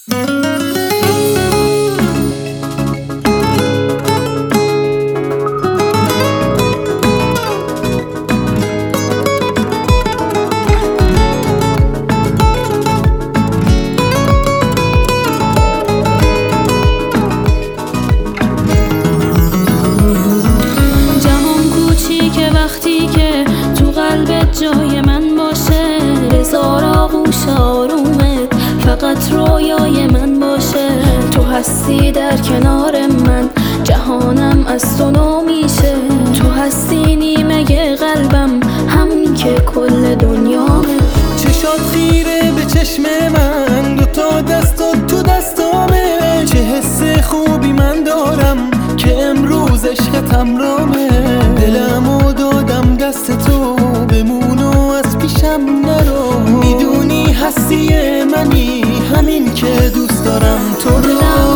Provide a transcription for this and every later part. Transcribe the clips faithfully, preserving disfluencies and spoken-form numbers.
وقتی که تو قلبت جای من باشه، هزار آغوش آرومت فقط رویای من باشه. تو هستی در کنار من، جهانم از تو نو میشه. تو هستی نیمه قلبم، همین که کل دنیامه. چشات خیره به چشم من، دوتا دستات تو دستامه. چه حس خوبی من دارم که امروز عشقتم رامه. دلمو دادم دست تو، بمون و از پیشم نرو. میدونی هستی منی، همین که دوست دارم تو رو.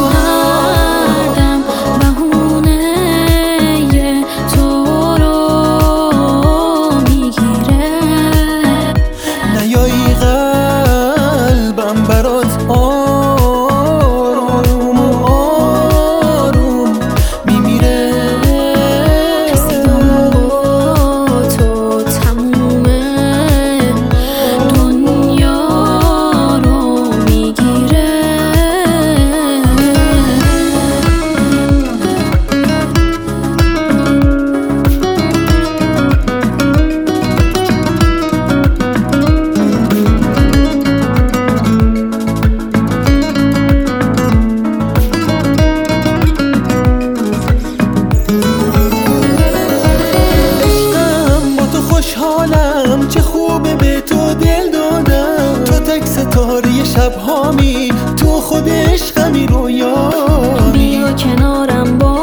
چه خوبه به تو دل دادم، تو تک ستاره شب هامی، تو خود عشقمی رویامی. بیا کنارم با